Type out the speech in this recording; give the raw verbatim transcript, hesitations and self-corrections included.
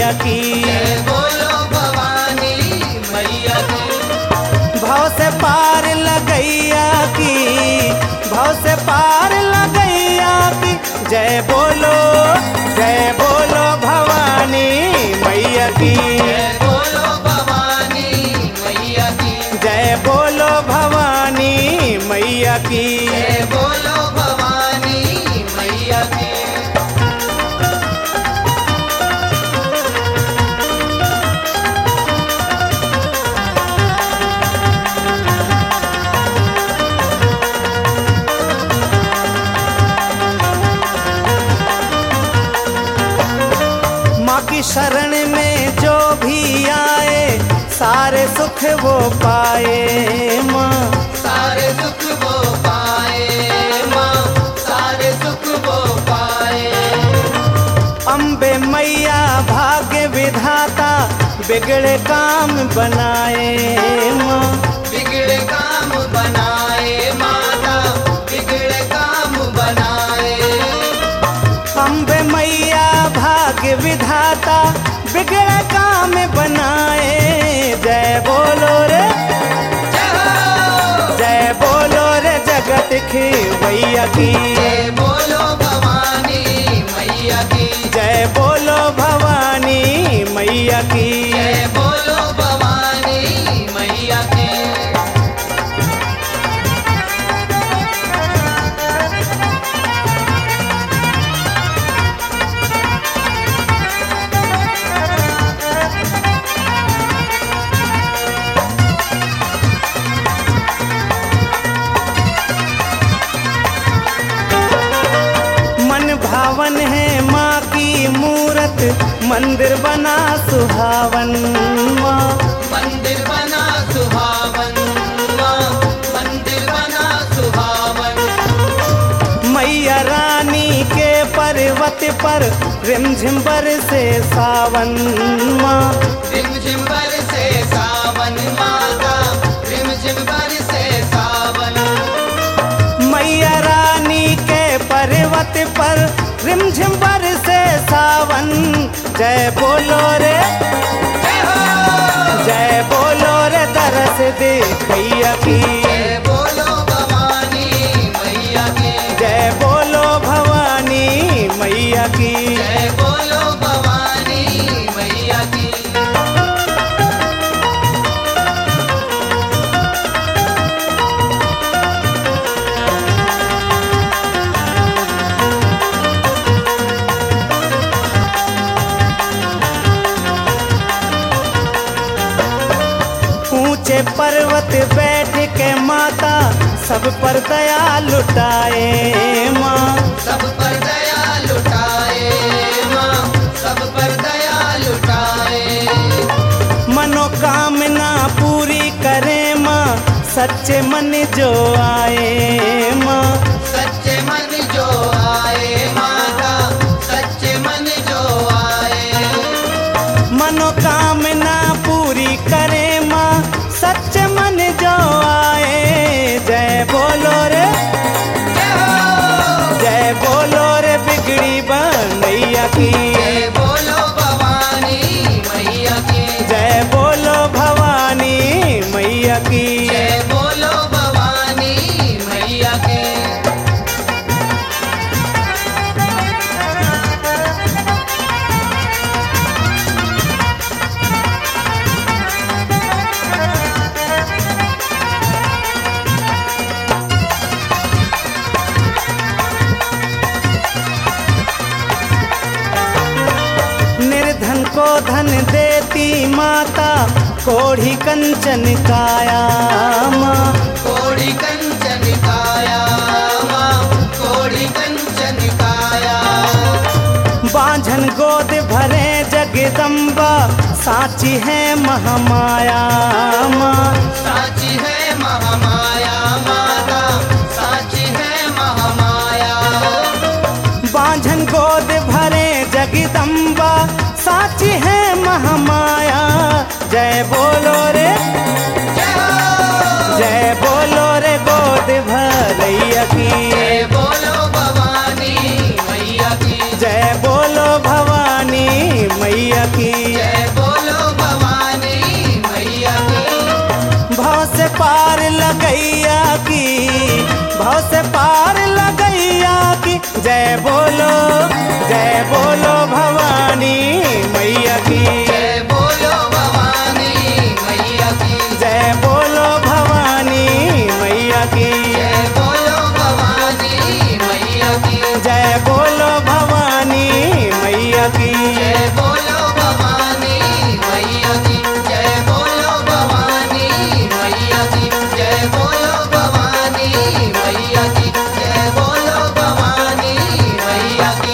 मैया की। जय बोलो भवानी मैया की। भव से पार लगैया की, भव से पार लगैया की। जय बोलो जय बोलो भवानी मैया की। जय बोलो भवानी मैया की। जय बोलो भवानी मैया की। जय बोलो भवानी मैया की। माँ की शरण में जो भी आए सारे सुख वो पाए माँ। सारे सुख वो पाए माँ, सारे सुख वो पाए। अम्बे मैया भाग्य विधाता बिगड़े काम बनाए माँ। बिगड़े काम बनाए माता, बिगड़े काम बनाए। अम्बे मैया भाग्य विधाता बिगड़े काम बनाए। जय बोलो रे जय हो। जय बोलो रे जगत की मैया की। जय बोलो भवानी मैया की। जय बोलो भवानी मैया की। जय बोलो भवानी मैया की। मन भावन है माँ की मूरत, मंदिर बना सुहावन माँ। मंदिर बना सुहावन माँ, मंदिर बना सुहावन। मैया रानी के पर्वत पर रिमझिम बरसे सावन माँ। रिमझिम बरसे सावन माता, रिमझिम बरसे सावन। मैया रानी के पर्वत पर रिमझिम बरसे सावन। जय बोलो रे जय हो। जय बोलो रे दरस देखैया की। जय बोलो भवानी मैया की। जय बोलो भवानी मैया की। जय बोलो भवानी मैया की। ऊंचे पर्वत बैठ के माता सब पर दया लुटाए माँ। सब पर दया लुटाए माँ, सब पर दया लुटाए। मनोकामना पूरी करे माँ, सच्चे मन जो आए माँ। सच्चे मन जो आए माता, सच्चे मन जो आए। मनोकामना पूरी करे माँ, सच्चे मन जो आए। जय बोलो रे जय हो। जय बोलो रे बिगड़ी बनैया की। जय बोलो भवानी मैया की। जय बोलो भवानी मैया की। जय बोलो भवानी मैया की। निर्धन को धन देती माता, कोढ़ी कंचन काया माँ। कोढ़ी कंचन काया माँ, कोढ़ी कंचन काया। बांझन गोद भरे जगदम्बा, साची है महामाया माँ। साची है महामाया माता, साची है महामाया। बांझन गोद भरे जगदम्बा, साची है महामाया। जय बोलो रे जय हो। जय बोलो रे गोद भरैया की। जय बोलो भवानी मैया की। जय बोलो भवानी मैया की। मैया की